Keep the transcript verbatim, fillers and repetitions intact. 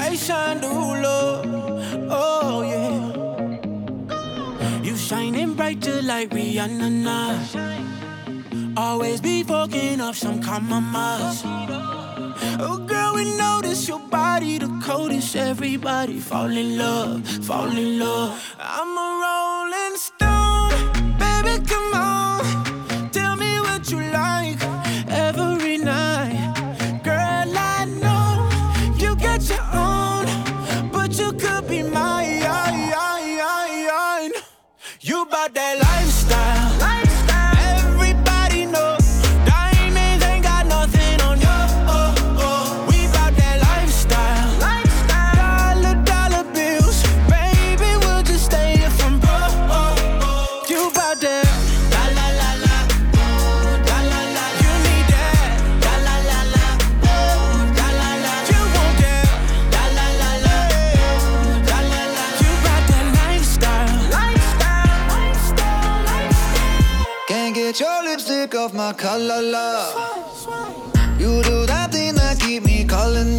Christian Dior. Oh yeah. You shining bright just like Rihanna now. Always be fucking up some compromise. Oh girl, we notice your body the coldest. Everybody fall in love, fall in love. I'm a rolling stone, baby, come on. Tell me what you like every night. Girl, I know you got your own, but you could be mine. You bout that lifestyle. Your lipstick off my collar, love. You do that thing that keep me calling